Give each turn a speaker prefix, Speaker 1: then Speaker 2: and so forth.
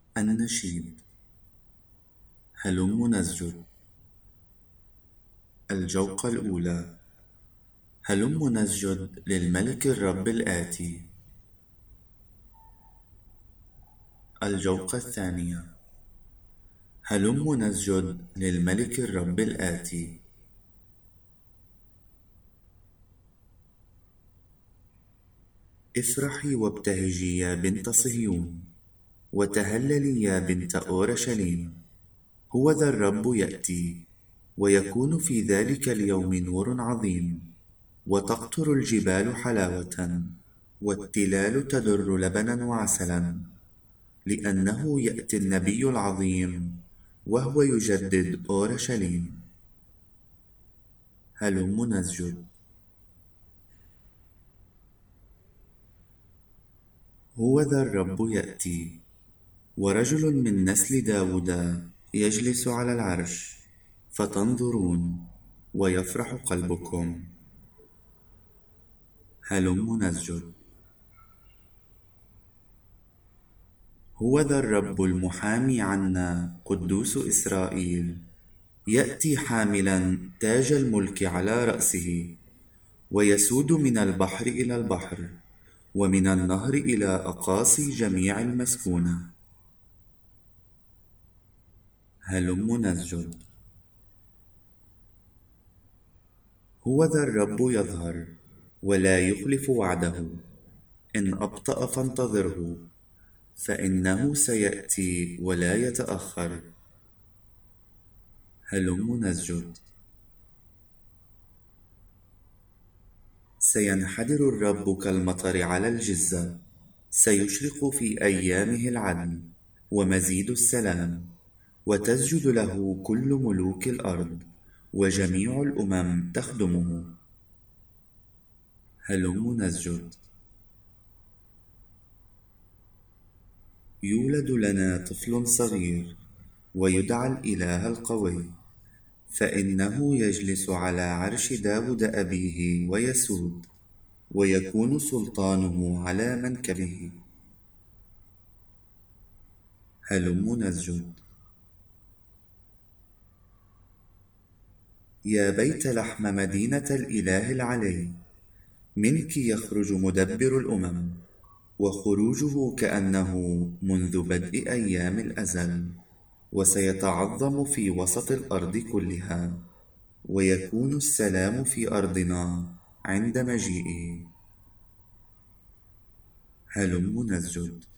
Speaker 1: النشيد. هلم نسجد. الجوقة الأولى. هلم نسجد للملك الرب الآتي. الجوقة الثانية. هلم نسجد للملك الرب الآتي. افرحي وابتهجي يا بنت صهيون، وتهللي يا بنت أورشليم. هو ذا الرب يأتي، ويكون في ذلك اليوم نور عظيم، وتقطر الجبال حلاوة، والتلال تدر لبنا وعسلا، لأنه يأتي النبي العظيم، وهو يجدد أورشليم. هلم نسجد. هو ذا الرب يأتي، ورجل من نسل داود يجلس على العرش، فتنظرون ويفرح قلبكم. هلم نسجد. هو ذا الرب المحامي عنا قدوس إسرائيل، يأتي حاملا تاج الملك على رأسه، ويسود من البحر إلى البحر، ومن النهر إلى أقاصي جميع المسكونة. هلم نسجد. هو ذا الرب يظهر، ولا يخلف وعده. إن أبطأ فانتظره، فإنه سيأتي ولا يتأخر. هلم نسجد. سينحدر الرب كالمطر على الجزة، سيشرق في أيامه العدل ومزيد السلام، وتسجد له كل ملوك الأرض، وجميع الأمم تخدمه. هلم نسجد. يولد لنا طفل صغير، ويدعى الإله القوي، فإنه يجلس على عرش داود أبيه ويسود، ويكون سلطانه على منكبه. هلم نسجد. يا بيت لحم مدينة الإله العلي، منك يخرج مدبر الأمم، وخروجه كأنه منذ بدء أيام الأزل، وسيتعظم في وسط الأرض كلها، ويكون السلام في أرضنا عند مجيئه. هلم نسجد.